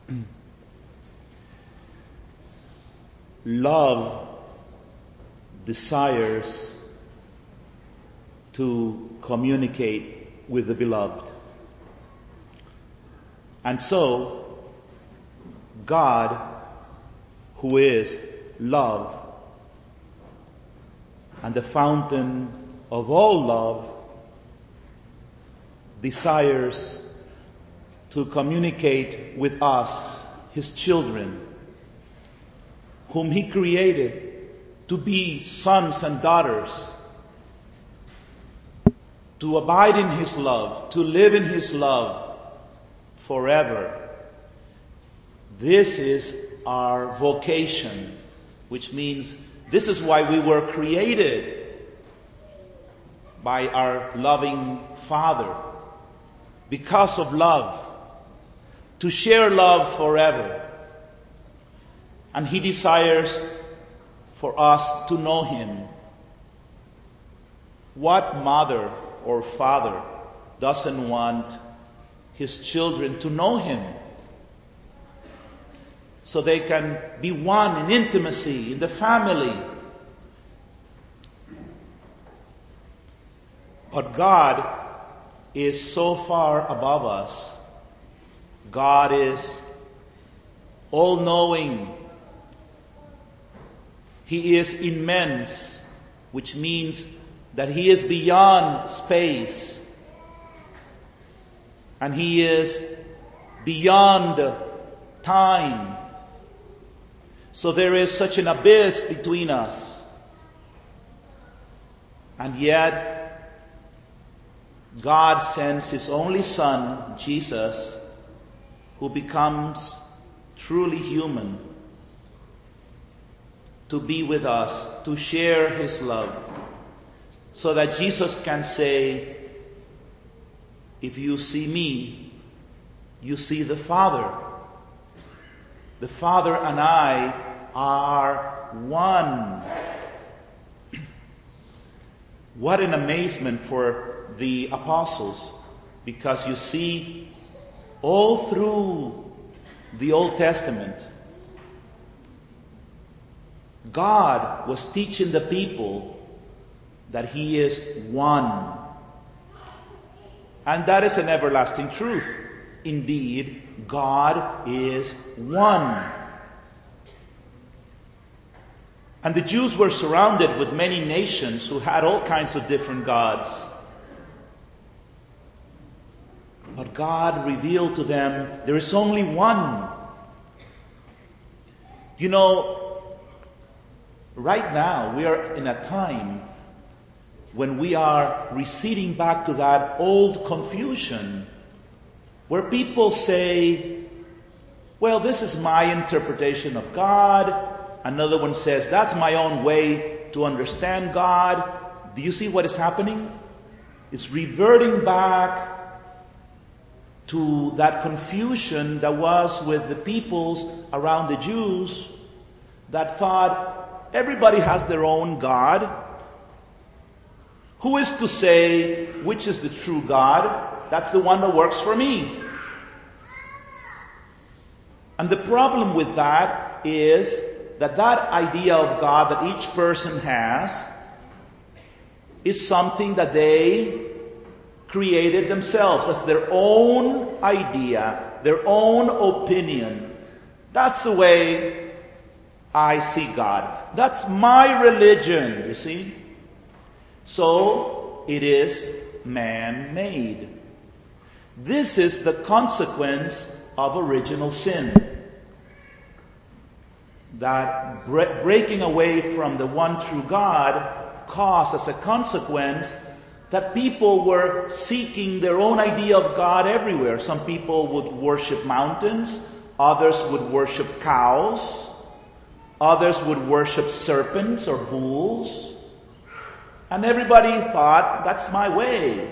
Love desires to communicate with the beloved. And so, God, who is love, and the fountain of all love, desires to communicate with us, His children, whom He created to be sons and daughters, to abide in His love, to live in His love forever. This is our vocation, which means this is why we were created by our loving Father, because of love, to share love forever. And He desires for us to know Him. What mother or father doesn't want his children to know Him, so they can be one in intimacy in the family? But God is so far above us. God is all-knowing. He is immense, which means that He is beyond space. And He is beyond time. So there is such an abyss between us. And yet, God sends His only Son, Jesus, who becomes truly human, to be with us, to share His love, so that Jesus can say, if you see me, you see the Father. The Father and I are one. What an amazement for the apostles, because you see, all through the Old Testament, God was teaching the people that He is one. And that is an everlasting truth. Indeed, God is one. And the Jews were surrounded with many nations who had all kinds of different gods. But God revealed to them there is only one. You know, right now we are in a time when we are receding back to that old confusion where people say, well, this is my interpretation of God. Another one says, that's my own way to understand God. Do you see what is happening? It's reverting back to that confusion that was with the peoples around the Jews that thought everybody has their own God. Who is to say which is the true God? That's the one that works for me. And the problem with that is that idea of God that each person has is something that they created themselves as their own idea, their own opinion. That's the way I see God. That's my religion, you see. So it is man-made. This is the consequence of original sin. That breaking away from the one true God caused as a consequence that people were seeking their own idea of God everywhere. Some people would worship mountains, others would worship cows, others would worship serpents or bulls. And everybody thought, that's my way.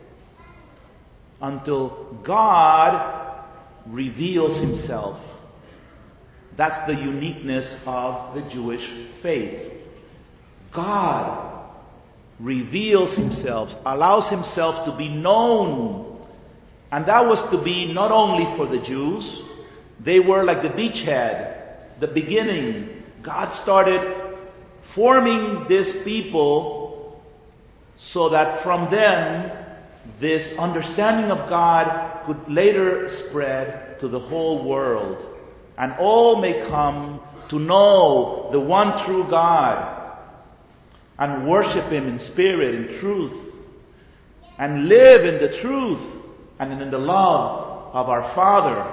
Until God reveals Himself. That's the uniqueness of the Jewish faith. God reveals Himself, allows Himself to be known. And that was to be not only for the Jews, They were like the beachhead, the beginning. God started forming these people so that from them, this understanding of God could later spread to the whole world. And all may come to know the one true God and worship Him in spirit and truth, and live in the truth and in the love of our Father.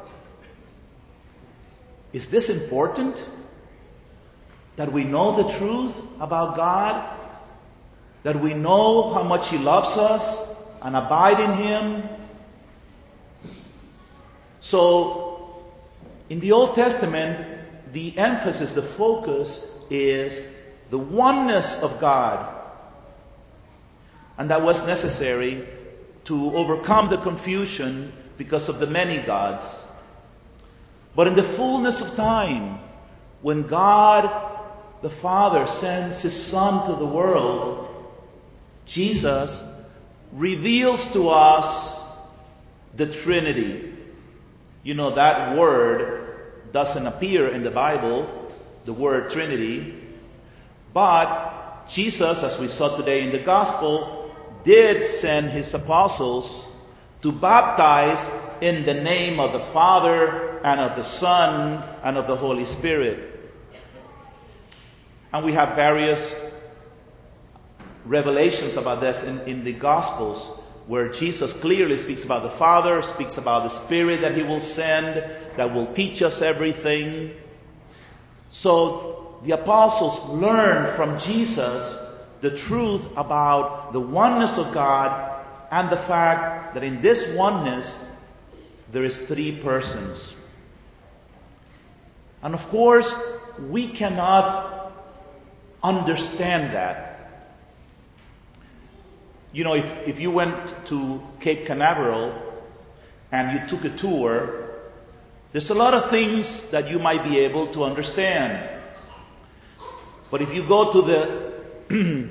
Is this important? That we know the truth about God? That we know how much He loves us and abide in Him? So, in the Old Testament, the emphasis, the focus is the oneness of God. And that was necessary to overcome the confusion because of the many gods. But in the fullness of time, when God the Father sends His Son to the world, Jesus reveals to us the Trinity. You know, that word doesn't appear in the Bible, the word Trinity. But Jesus, as we saw today in the Gospel, did send His apostles to baptize in the name of the Father and of the Son and of the Holy Spirit. And we have various revelations about this in the Gospels, where Jesus clearly speaks about the Father, speaks about the Spirit that He will send, that will teach us everything. So the apostles learned from Jesus the truth about the oneness of God and the fact that in this oneness there is three persons. And of course, we cannot understand that. You know, if you went to Cape Canaveral and you took a tour, there's a lot of things that you might be able to understand. But if you go to the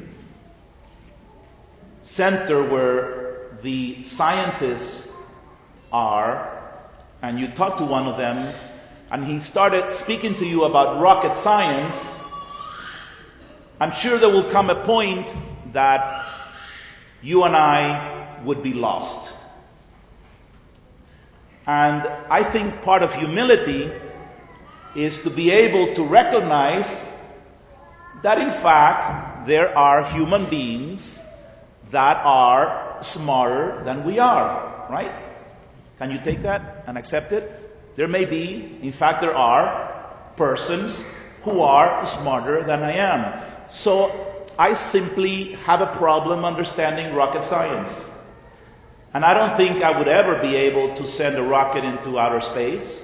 center where the scientists are, and you talk to one of them, and he started speaking to you about rocket science, I'm sure there will come a point that you and I would be lost. And I think part of humility is to be able to recognize that in fact there are human beings that are smarter than we are, right? Can you take that and accept it? There may be, in fact there are persons who are smarter than I am. So I simply have a problem understanding rocket science. And I don't think I would ever be able to send a rocket into outer space.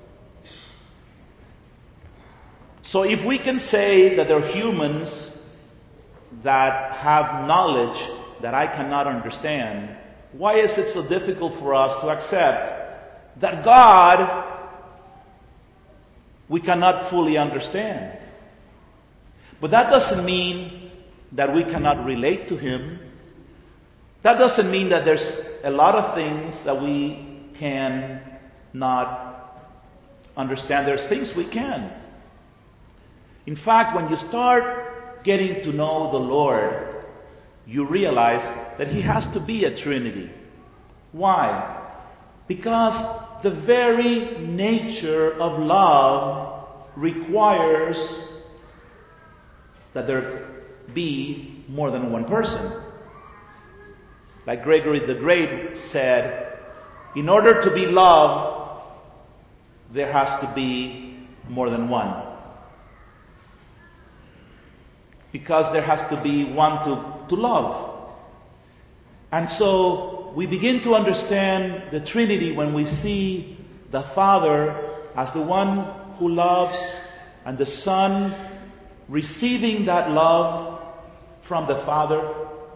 So if we can say that there are humans that have knowledge that I cannot understand, why is it so difficult for us to accept that God we cannot fully understand? But that doesn't mean that we cannot relate to Him. That doesn't mean that there's a lot of things that we can not understand. There's things we can. In fact, when you start getting to know the Lord, you realize that He has to be a Trinity. Why? Because the very nature of love requires that there be more than one person. Like Gregory the Great said, in order to be loved, there has to be more than one. Because there has to be one to love. And so we begin to understand the Trinity when we see the Father as the one who loves and the Son receiving that love from the Father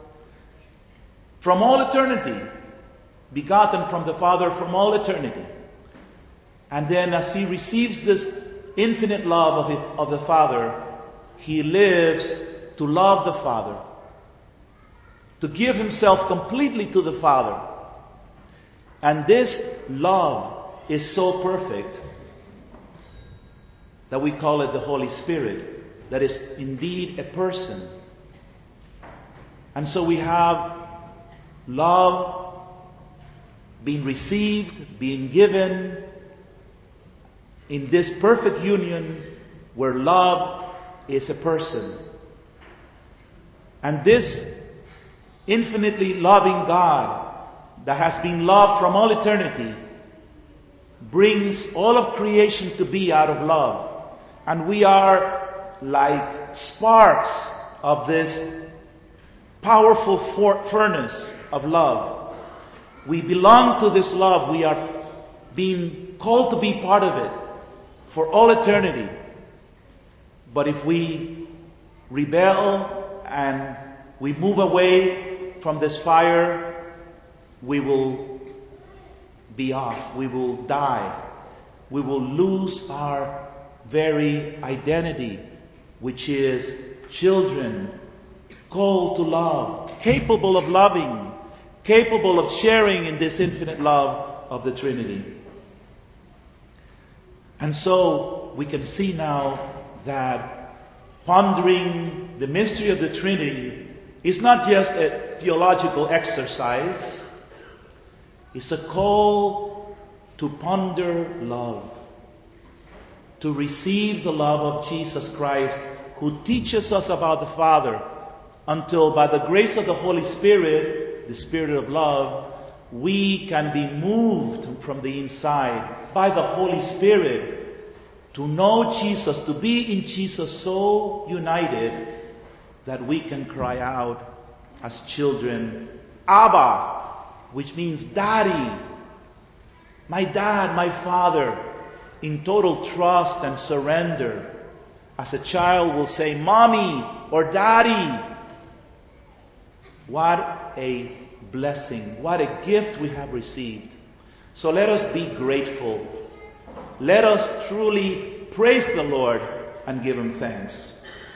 from all eternity, begotten from the Father from all eternity. And then as He receives this infinite love of the Father, He lives to love the Father, to give Himself completely to the Father. And this love is so perfect that we call it the Holy Spirit, that is indeed a person. And so we have love being received, being given in this perfect union where love is a person. And this infinitely loving God that has been loved from all eternity brings all of creation to be out of love. And we are like sparks of this powerful furnace of love. We belong to this love. We are being called to be part of it for all eternity. But if we rebel and we move away from this fire, we will be off. We will die. We will lose our very identity, which is children called to love, capable of loving, capable of sharing in this infinite love of the Trinity. And so we can see now that pondering the mystery of the Trinity is not just a theological exercise. It's a call to ponder love, to receive the love of Jesus Christ, who teaches us about the Father, until by the grace of the Holy Spirit, the Spirit of love, we can be moved from the inside by the Holy Spirit to know Jesus, to be in Jesus so united that we can cry out as children, Abba, which means Daddy, my dad, my father, in total trust and surrender. As a child will say, Mommy or Daddy. What a blessing, what a gift we have received. So let us be grateful. Let us truly praise the Lord and give Him thanks.